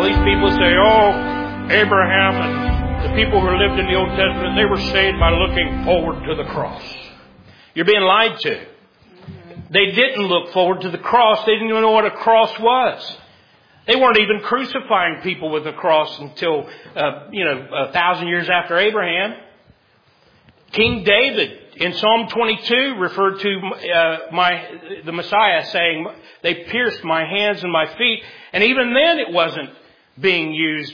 these people say, oh, Abraham and the people who lived in the Old Testament, they were saved by looking forward to the cross. You're being lied to. They didn't look forward to the cross. They didn't even know what a cross was. They weren't even crucifying people with a cross until, 1,000 years after Abraham. King David in Psalm 22 referred to the Messiah saying, they pierced my hands and my feet. And even then it wasn't being used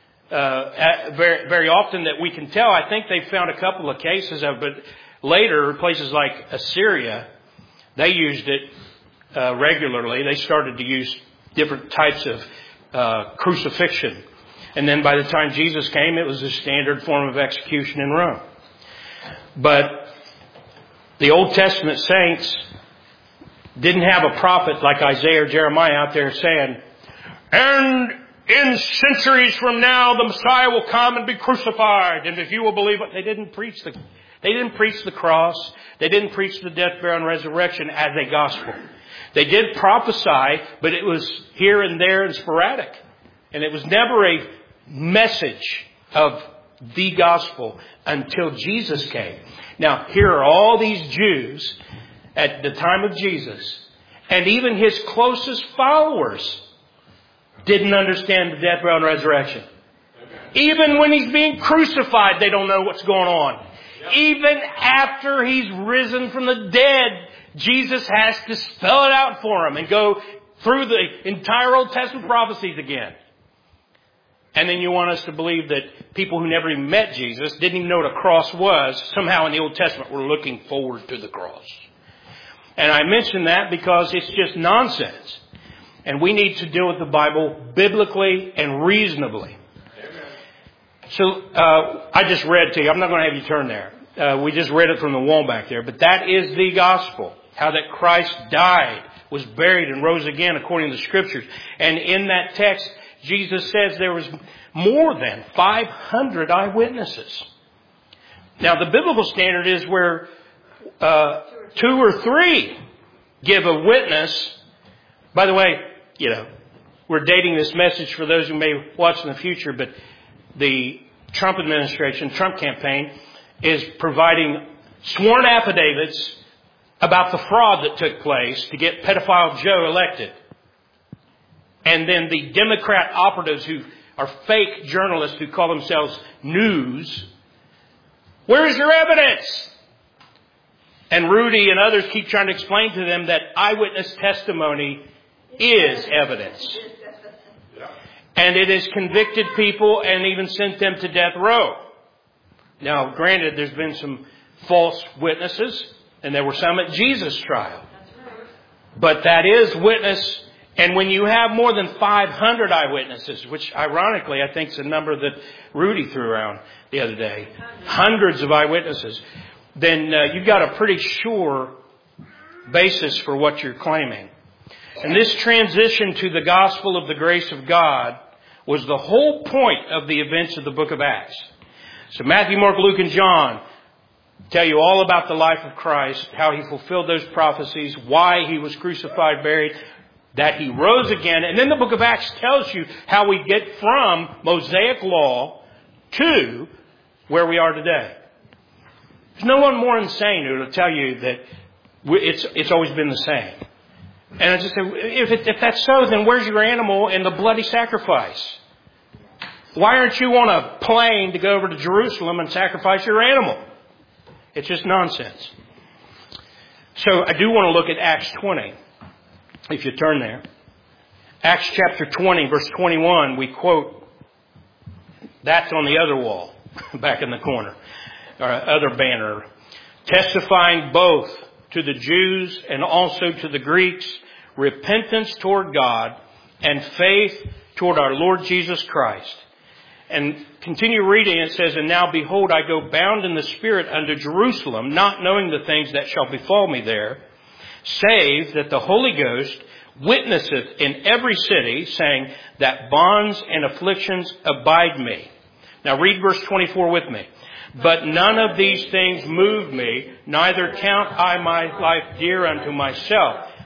very, very often that we can tell. I think they found a couple of cases of it. Later, places like Assyria, they used it regularly. They started to use different types of crucifixion. And then by the time Jesus came, it was a standard form of execution in Rome. But the Old Testament saints didn't have a prophet like Isaiah or Jeremiah out there saying, and in centuries from now, the Messiah will come and be crucified. And if you will believe it, they didn't preach the cross. They didn't preach the death, burial, and resurrection as a gospel. They did prophesy, but it was here and there and sporadic. And it was never a message of the gospel until Jesus came. Now, here are all these Jews at the time of Jesus, and even his closest followers didn't understand the death, burial, and resurrection. Even when he's being crucified, they don't know what's going on. Even after he's risen from the dead, Jesus has to spell it out for them and go through the entire Old Testament prophecies again. And then you want us to believe that people who never even met Jesus, didn't even know what a cross was, somehow in the Old Testament were looking forward to the cross. And I mention that because it's just nonsense. And we need to deal with the Bible biblically and reasonably. So I just read to you. I'm not going to have you turn there. We just read it from the wall back there. But that is the gospel. How that Christ died, was buried, and rose again according to the Scriptures. And in that text, Jesus says there was more than 500 eyewitnesses. Now, the biblical standard is where 2 or 3 give a witness. By the way, we're dating this message for those who may watch in the future, but the Trump administration, Trump campaign, is providing sworn affidavits about the fraud that took place to get pedophile Joe elected. And then the Democrat operatives who are fake journalists who call themselves news, where is your evidence? And Rudy and others keep trying to explain to them that eyewitness testimony is evidence. And it has convicted people and even sent them to death row. Now, granted, there's been some false witnesses, and there were some at Jesus' trial. But that is witness. And when you have more than 500 eyewitnesses, which ironically I think is a number that Rudy threw around the other day, hundreds of eyewitnesses, then you've got a pretty sure basis for what you're claiming. And this transition to the gospel of the grace of God was the whole point of the events of the book of Acts. So Matthew, Mark, Luke, and John tell you all about the life of Christ, how he fulfilled those prophecies, why he was crucified, buried, that he rose again. And then the book of Acts tells you how we get from Mosaic law to where we are today. There's no one more insane who will tell you that it's always been the same. And I just say, if that's so, then where's your animal and the bloody sacrifice? Why aren't you on a plane to go over to Jerusalem and sacrifice your animal? It's just nonsense. So I do want to look at Acts 20. If you turn there. Acts chapter 20, verse 21, we quote, that's on the other wall, back in the corner, or other banner, testifying both to the Jews and also to the Greeks, repentance toward God and faith toward our Lord Jesus Christ. And continue reading, it says, and now behold, I go bound in the Spirit unto Jerusalem, not knowing the things that shall befall me there, save that the Holy Ghost witnesseth in every city, saying that bonds and afflictions abide me. Now read verse 24 with me. But none of these things move me, neither count I my life dear unto myself,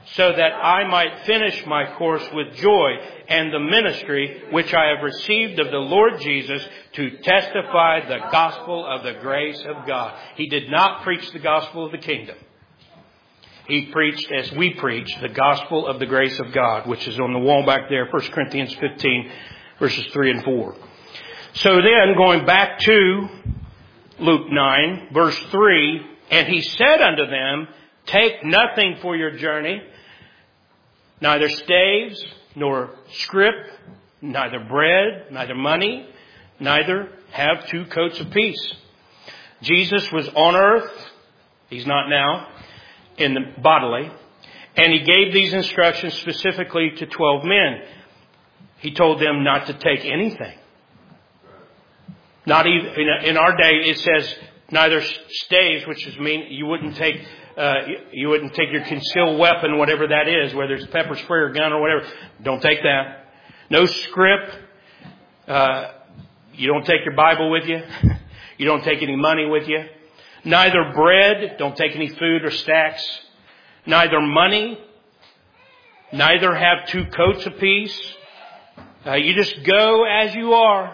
so that I might finish my course with joy and the ministry which I have received of the Lord Jesus to testify the gospel of the grace of God. He did not preach the gospel of the kingdom. He preached, as we preach, the gospel of the grace of God, which is on the wall back there, 1 Corinthians 15, verses 3 and 4. So then, going back to Luke 9, verse 3, and he said unto them, take nothing for your journey, neither staves, nor scrip, neither bread, neither money, neither have 2 coats of peace. Jesus was on earth. He's not now, in the bodily. And he gave these instructions specifically to 12 men. He told them not to take anything. Not even, in our day it says neither staves, which is mean you wouldn't take your concealed weapon, whatever that is, whether it's pepper spray or gun or whatever. Don't take that. No scrip. You don't take your Bible with you. You don't take any money with you. Neither bread. Don't take any food or stacks. Neither money. Neither have 2 coats apiece. You just go as you are.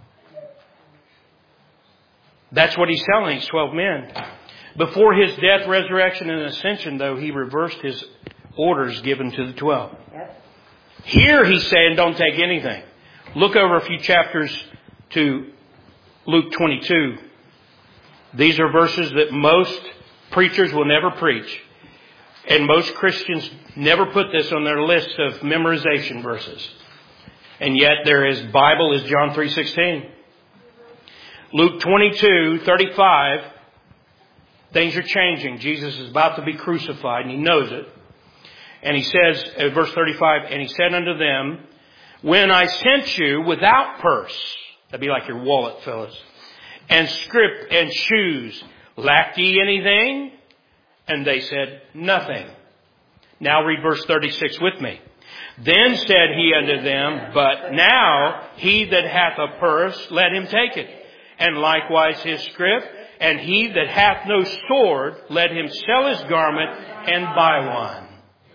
That's what he's telling these 12 men. Before his death, resurrection, and ascension, though, he reversed his orders given to the 12. Yep. Here he's saying don't take anything. Look over a few chapters to Luke 22. These are verses that most preachers will never preach. And most Christians never put this on their list of memorization verses. And yet there is Bible is John 3:16. Luke 22:35. Things are changing. Jesus is about to be crucified and he knows it. And he says, verse 35, and he said unto them, when I sent you without purse, that'd be like your wallet, fellas, and scrip and shoes, lacked ye anything? And they said, nothing. Now read verse 36 with me. Then said he unto them, but now he that hath a purse, let him take it, and likewise his scrip. And he that hath no sword, let him sell his garment and buy one.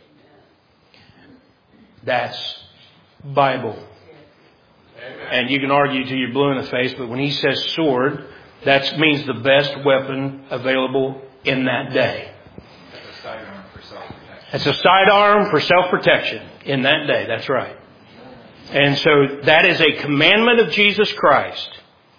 That's Bible. And you can argue till you're blue in the face, but when he says sword, that means the best weapon available in that day. It's a sidearm for self-protection in that day. That's right. And so that is a commandment of Jesus Christ.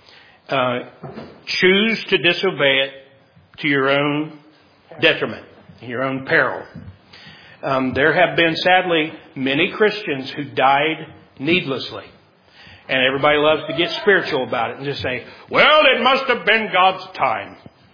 Choose to disobey it to your own detriment, your own peril. There have been, sadly, many Christians who died needlessly. And everybody loves to get spiritual about it and just say, well, it must have been God's time.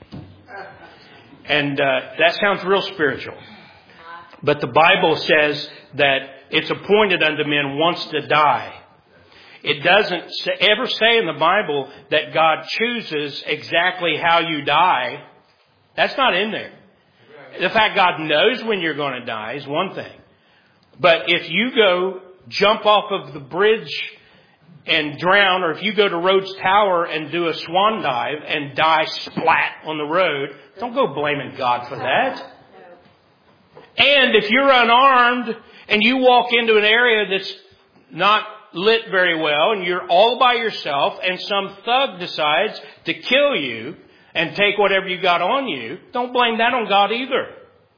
And that sounds real spiritual. But the Bible says that it's appointed unto men once to die. It doesn't ever say in the Bible that God chooses exactly how you die. That's not in there. The fact God knows when you're going to die is one thing. But if you go jump off of the bridge and drown, or if you go to Rhodes Tower and do a swan dive and die splat on the road, don't go blaming God for that. And if you're unarmed and you walk into an area that's not lit very well and you're all by yourself and some thug decides to kill you and take whatever you got on you, don't blame that on God either.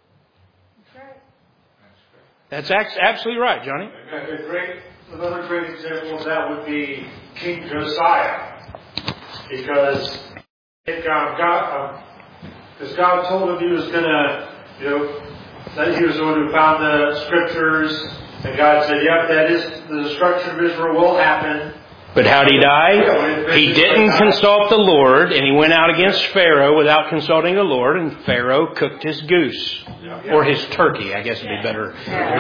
That's absolutely right, Johnny. Another great example of that would be King Josiah. Because God told him he was going to, that he was the one who found the scriptures. And God said, yep, that is, the destruction of Israel will happen. But how'd he die? He didn't consult the Lord, and he went out against Pharaoh without consulting the Lord, and Pharaoh cooked his goose. Or his turkey, I guess would be better.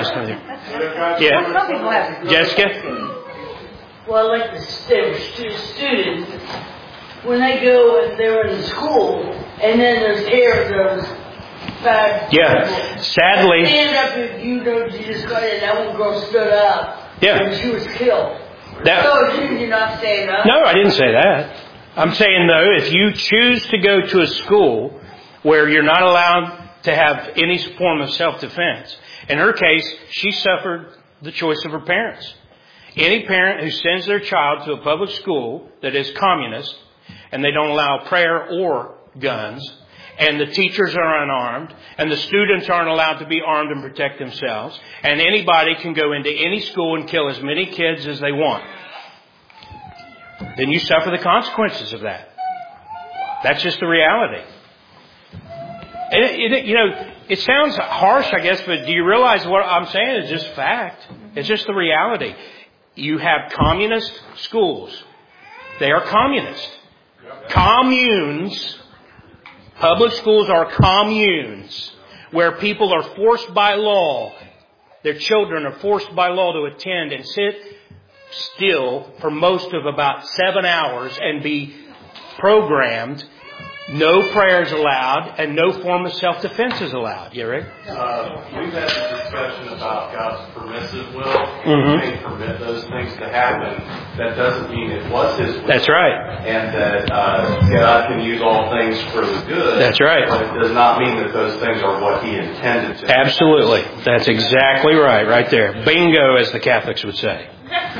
Yeah. Jessica? Well, like the students, when they go and they're in school, and then there's those bad yeah. Sadly. Stand up if you know Jesus Christ, and that one girl stood up. Yeah. And she was killed. So you not stand up? No, I didn't say that. I'm saying, though, if you choose to go to a school where you're not allowed to have any form of self-defense. In her case, she suffered the choice of her parents. Any parent who sends their child to a public school that is communist and they don't allow prayer or guns, and the teachers are unarmed, and the students aren't allowed to be armed and protect themselves, and anybody can go into any school and kill as many kids as they want, then you suffer the consequences of that. That's just the reality. And it sounds harsh, I guess, but do you realize what I'm saying is just fact? It's just the reality. You have communist schools. They are communist. Communes. Public schools are communes where people are forced by law. Their children are forced by law to attend and sit still for most of about 7 hours and be programmed. No prayers allowed and no form of self-defense is allowed. You Rick? We've had this discussion about God's permissive will. He may permit those things to happen. That doesn't mean it was His will. That's right. And that God can use all things for the good. That's right. But it does not mean that those things are what He intended to. Absolutely. That's exactly right there. Bingo, as the Catholics would say.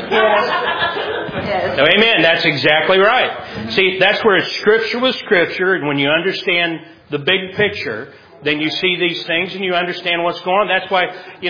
Yes. Amen. That's exactly right. See, that's where Scripture was Scripture, and when you understand the big picture, then you see these things and you understand what's going on. That's why,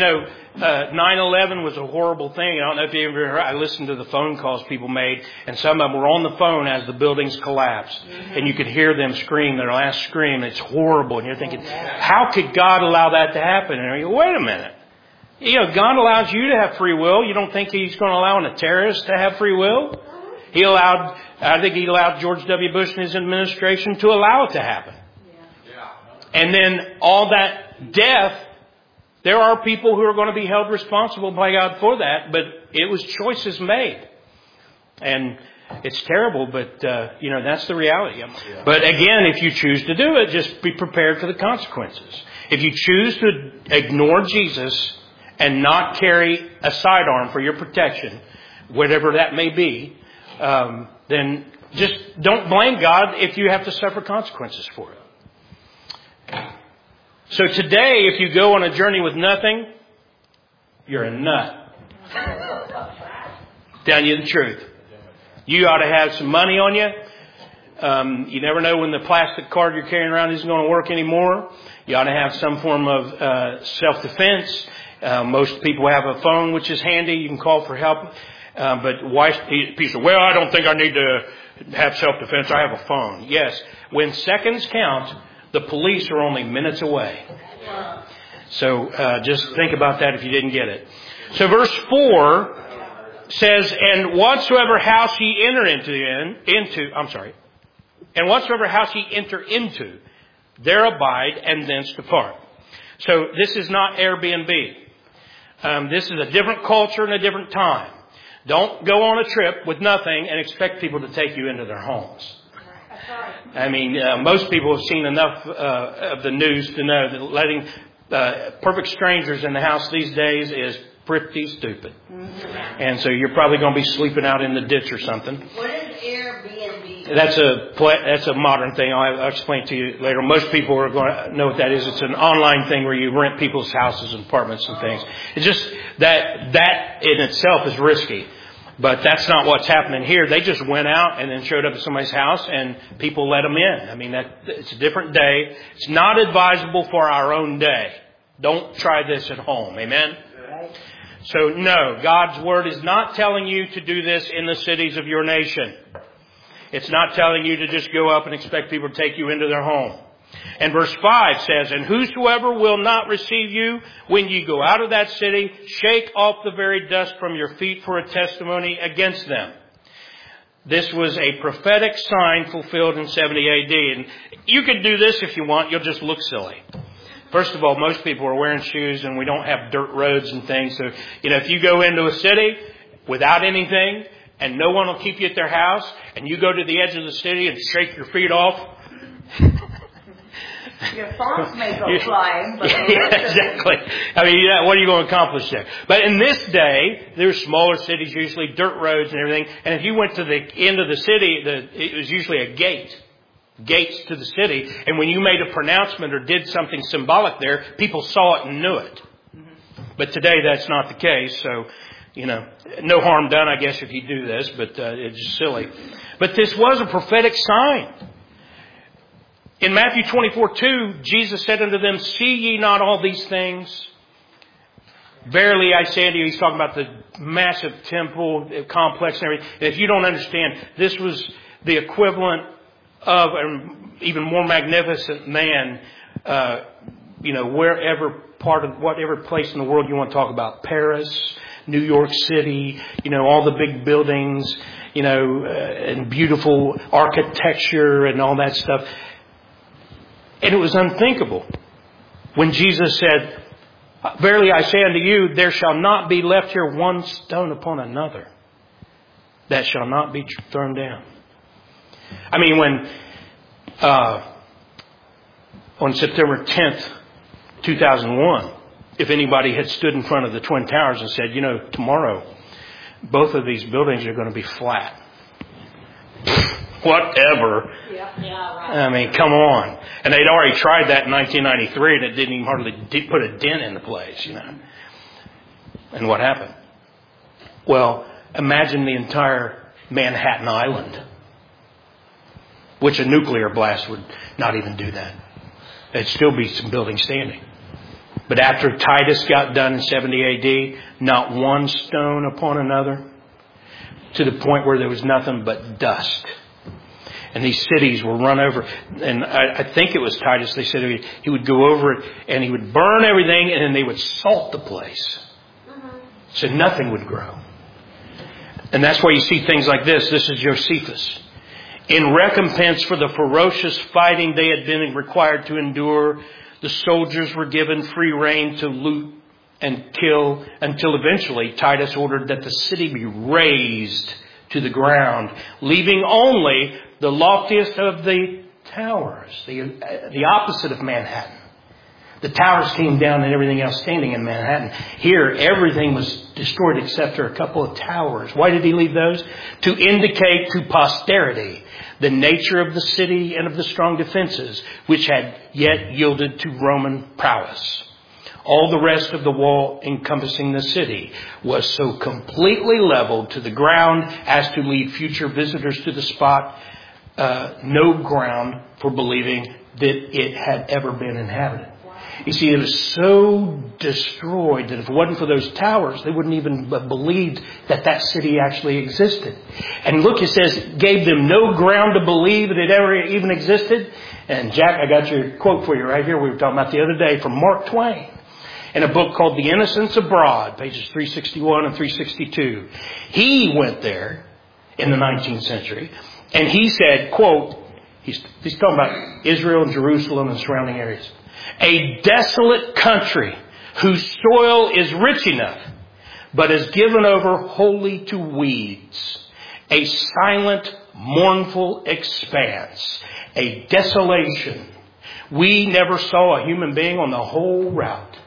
9/11 was a horrible thing. I don't know if you ever heard. I listened to the phone calls people made, and some of them were on the phone as the buildings collapsed, and you could hear them scream their last scream. It's horrible, and you're thinking, how could God allow that to happen? And you go, wait a minute. God allows you to have free will. You don't think He's going to allow a terrorist to have free will? I think He allowed George W. Bush and his administration to allow it to happen. And then all that death, there are people who are going to be held responsible by God for that, but it was choices made. And it's terrible, but, that's the reality. But again, if you choose to do it, just be prepared for the consequences. If you choose to ignore Jesus and not carry a sidearm for your protection, whatever that may be, then just don't blame God if you have to suffer consequences for it. So today, if you go on a journey with nothing, you're a nut. Tell you the truth. You ought to have some money on you. You never know when the plastic card you're carrying around isn't going to work anymore. You ought to have some form of self-defense. Most people have a phone, which is handy. You can call for help. But people say, well, I don't think I need to have self-defense. I have a phone. Yes. When seconds count, the police are only minutes away. So just think about that if you didn't get it. So verse 4 says, and whatsoever house ye enter and whatsoever house ye enter into, there abide and thence depart. So this is not Airbnb. This is a different culture and a different time. Don't go on a trip with nothing and expect people to take you into their homes. I mean, most people have seen enough of the news to know that letting perfect strangers in the house these days is pretty stupid. Mm-hmm. And so you're probably going to be sleeping out in the ditch or something. What is Airbnb? That's a modern thing. I'll explain to you later. Most people are going to know what that is. It's an online thing where you rent people's houses and apartments and things. It's just that in itself is risky. But that's not what's happening here. They just went out and then showed up at somebody's house and people let them in. I mean, it's a different day. It's not advisable for our own day. Don't try this at home. Amen? Right. So no, God's Word is not telling you to do this in the cities of your nation. It's not telling you to just go up and expect people to take you into their home. And verse 5 says, and whosoever will not receive you when you go out of that city, shake off the very dust from your feet for a testimony against them. This was a prophetic sign fulfilled in 70 AD. And you could do this if you want. You'll just look silly. First of all, most people are wearing shoes and we don't have dirt roads and things. So, if you go into a city without anything and no one will keep you at their house and you go to the edge of the city and shake your feet off, your thoughts may go flying. But exactly. I mean, what are you going to accomplish there? But in this day, there's smaller cities, usually dirt roads and everything. And if you went to the end of the city, it was usually a gate. gates to the city. And when you made a pronouncement or did something symbolic there, people saw it and knew it. But today that's not the case. So, no harm done, I guess, if you do this, but it's just silly. But this was a prophetic sign. In Matthew 24:2, Jesus said unto them, see ye not all these things? Verily I say unto you, he's talking about the massive temple complex and everything. And if you don't understand, this was the equivalent of an even more magnificent man, whatever place in the world you want to talk about. Paris, New York City, all the big buildings, and beautiful architecture and all that stuff. And it was unthinkable when Jesus said, verily I say unto you, there shall not be left here one stone upon another that shall not be thrown down. I mean, when on September 10th, 2001, if anybody had stood in front of the Twin Towers and said, tomorrow both of these buildings are going to be flat. Whatever. Yeah, right. I mean, come on. And they'd already tried that in 1993 and it didn't even hardly put a dent in the place, And what happened? Well, imagine the entire Manhattan Island, which a nuclear blast would not even do that. There'd still be some buildings standing. But after Titus got done in 70 AD, not one stone upon another, to the point where there was nothing but dust. And these cities were run over. And I think it was Titus. They said he would go over it and he would burn everything and then they would salt the place. So nothing would grow. And that's why you see things like this. This is Josephus. In recompense for the ferocious fighting they had been required to endure, the soldiers were given free rein to loot and kill until eventually Titus ordered that the city be razed to the ground, leaving only the loftiest of the towers, the opposite of Manhattan. The towers came down and everything else standing in Manhattan. Here, everything was destroyed except for a couple of towers. Why did he leave those? To indicate to posterity the nature of the city and of the strong defenses which had yet yielded to Roman prowess. All the rest of the wall encompassing the city was so completely leveled to the ground as to leave future visitors to the spot no ground for believing that it had ever been inhabited. You see, it was so destroyed that if it wasn't for those towers, they wouldn't even have believed that that city actually existed. And look, it says, gave them no ground to believe that it ever even existed. And Jack, I got your quote for you right here. We were talking about the other day from Mark Twain in a book called The Innocents Abroad, pages 361 and 362. He went there in the 19th century and he said, quote, he's talking about Israel and Jerusalem and surrounding areas. A desolate country whose soil is rich enough, but is given over wholly to weeds. A silent, mournful expanse. A desolation. We never saw a human being on the whole route.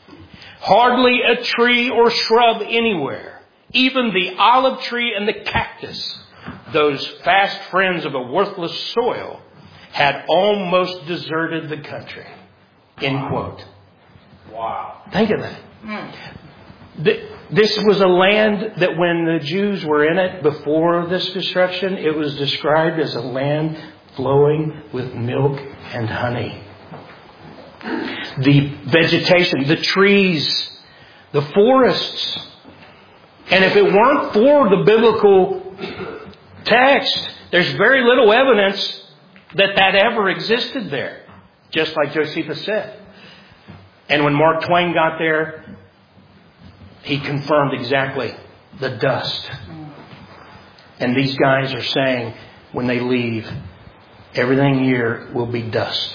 Hardly a tree or shrub anywhere. Even the olive tree and the cactus, those fast friends of a worthless soil, had almost deserted the country. End quote. Wow. Think of that. This was a land that when the Jews were in it before this destruction, it was described as a land flowing with milk and honey. The vegetation, the trees, the forests. And if it weren't for the biblical text, there's very little evidence that ever existed there. Just like Josephus said. And when Mark Twain got there, he confirmed exactly the dust. And these guys are saying when they leave, everything here will be dust.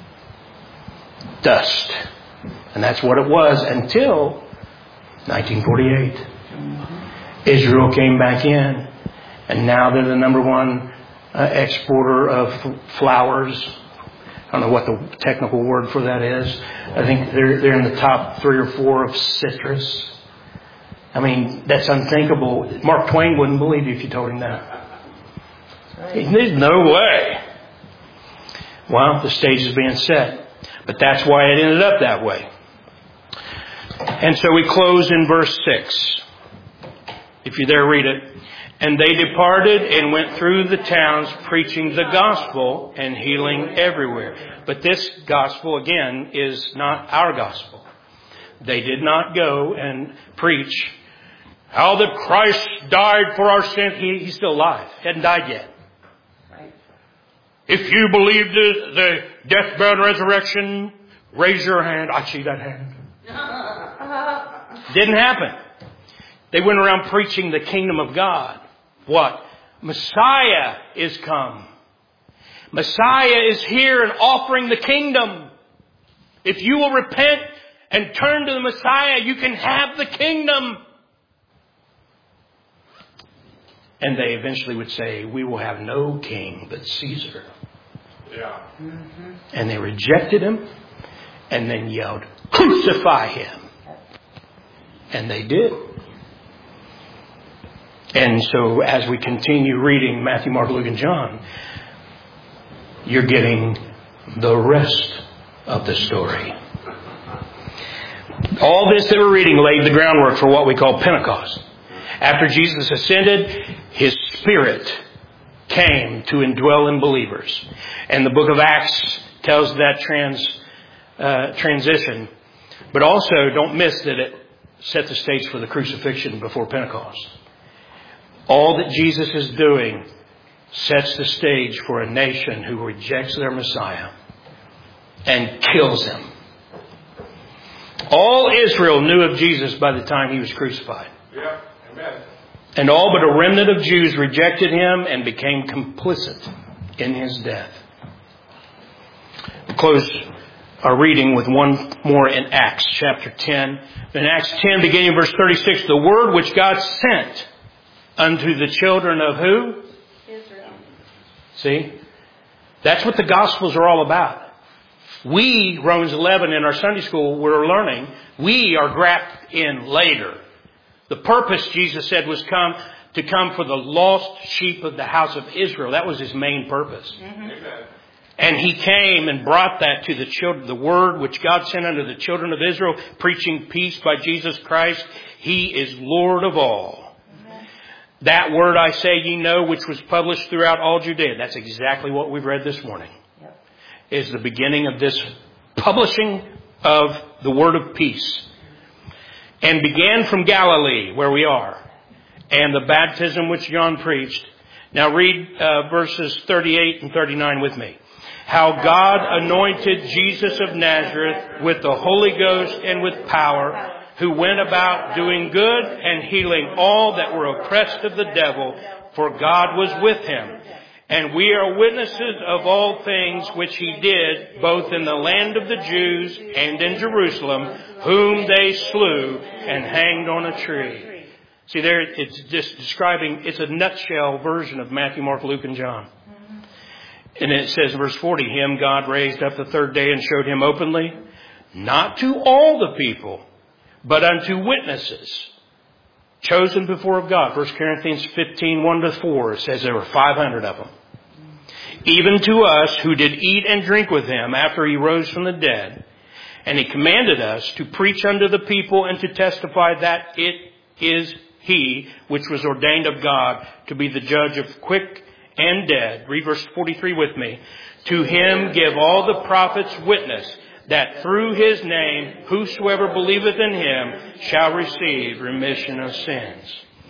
Dust. And that's what it was until 1948. Israel came back in. And now they're the number one exporter of flowers. I don't know what the technical word for that is. I think they're in the top 3 or 4 of citrus. I mean, that's unthinkable. Mark Twain wouldn't believe you if you told him that. There's no way. Well, the stage is being set. But that's why it ended up that way. And so we close in verse 6. If you're there, read it. And they departed and went through the towns preaching the gospel and healing everywhere. But this gospel, again, is not our gospel. They did not go and preach how that Christ died for our sin. He's still alive. He hadn't died yet. If you believe the death, burial, and resurrection, raise your hand. I see that hand. Didn't happen. They went around preaching the kingdom of God. What? Messiah is come. Messiah is here and offering the kingdom. If you will repent and turn to the Messiah, you can have the kingdom. And they eventually would say, we will have no king but Caesar. Yeah. Mm-hmm. And they rejected him and then yelled, crucify him. And they did. And so as we continue reading Matthew, Mark, Luke, and John, you're getting the rest of the story. All this that we're reading laid the groundwork for what we call Pentecost. After Jesus ascended, His Spirit came to indwell in believers. And the book of Acts tells that transition. But also, don't miss that it set the stage for the crucifixion before Pentecost. All that Jesus is doing sets the stage for a nation who rejects their Messiah and kills him. All Israel knew of Jesus by the time He was crucified. Yeah. Amen. And all but a remnant of Jews rejected Him and became complicit in His death. We'll close our reading with one more in Acts chapter 10. In Acts 10, beginning in verse 36, the word which God sent unto the children of who? Israel. See? That's what the Gospels are all about. We, Romans 11 in our Sunday school, we're learning, we are grafted in later. The purpose, Jesus said, was to come for the lost sheep of the house of Israel. That was His main purpose. Mm-hmm. Amen. And He came and brought that to the children, the word which God sent unto the children of Israel, preaching peace by Jesus Christ. He is Lord of all. Amen. That word I say ye know, which was published throughout all Judea. That's exactly what we've read this morning. Yep. Is the beginning of this publishing of the word of peace. And began from Galilee, where we are, and the baptism which John preached. Now read verses 38 and 39 with me. How God anointed Jesus of Nazareth with the Holy Ghost and with power, who went about doing good and healing all that were oppressed of the devil, for God was with Him. And we are witnesses of all things which He did, both in the land of the Jews and in Jerusalem, whom they slew and hanged on a tree. See there, it's just describing, it's a nutshell version of Matthew, Mark, Luke, and John. And it says in verse 40, Him God raised up the third day and showed Him openly, not to all the people, but unto witnesses, chosen before of God. 1 Corinthians 15, 1-4 says there were 500 of them. Even to us who did eat and drink with Him after He rose from the dead. And He commanded us to preach unto the people and to testify that it is He which was ordained of God to be the judge of quick and dead. Read verse 43 with me. To Him give all the prophets witness that through His name whosoever believeth in Him shall receive remission of sins.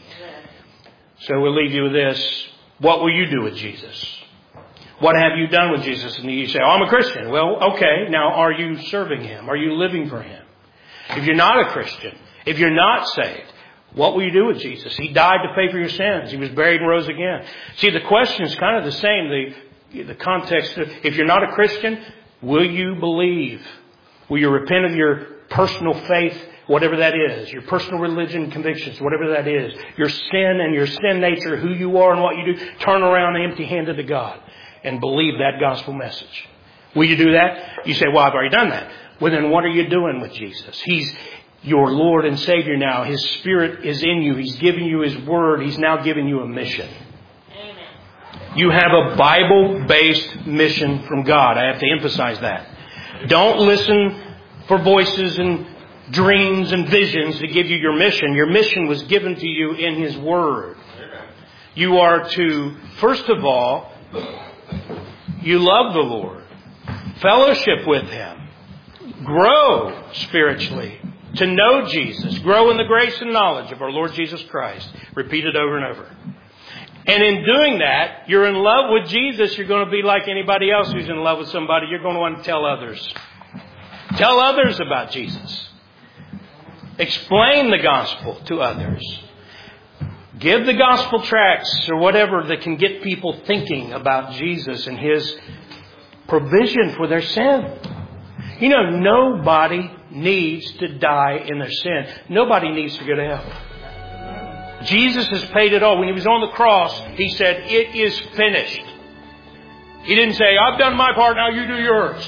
So we'll leave you with this. What will you do with Jesus? What have you done with Jesus? And you say, I'm a Christian. Well, okay. Now, are you serving Him? Are you living for Him? If you're not a Christian, if you're not saved, what will you do with Jesus? He died to pay for your sins. He was buried and rose again. See, the question is kind of the same. The context, if you're not a Christian, will you believe? Will you repent of your personal faith, whatever that is, your personal religion convictions, whatever that is, your sin and your sin nature, who you are and what you do, turn around empty-handed to God and believe that gospel message? Will you do that? You say, well, I've already done that. Well, then what are you doing with Jesus? He's your Lord and Savior now. His Spirit is in you. He's giving you His Word. He's now giving you a mission. Amen. You have a Bible-based mission from God. I have to emphasize that. Don't listen for voices and dreams and visions to give you your mission. Your mission was given to you in His Word. You are to, first of all, you love the Lord. Fellowship with Him. Grow spiritually. To know Jesus. Grow in the grace and knowledge of our Lord Jesus Christ. Repeat it over and over. And in doing that, you're in love with Jesus. You're going to be like anybody else who's in love with somebody. You're going to want to tell others. Tell others about Jesus. Explain the gospel to others. Give the gospel tracts or whatever that can get people thinking about Jesus and His provision for their sin. You know, nobody needs to die in their sin. Nobody needs to go to hell. Jesus has paid it all. When He was on the cross, He said, "It is finished." He didn't say, "I've done my part, now you do yours."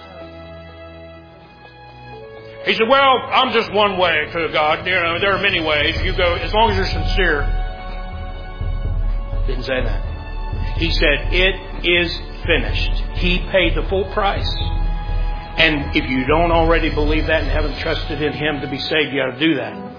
He said, "Well, I'm just one way to God. You know, there are many ways. You go, as long as you're sincere." Didn't say that. He said, "It is finished." He paid the full price. And if you don't already believe that and haven't trusted in Him to be saved, you got to do that.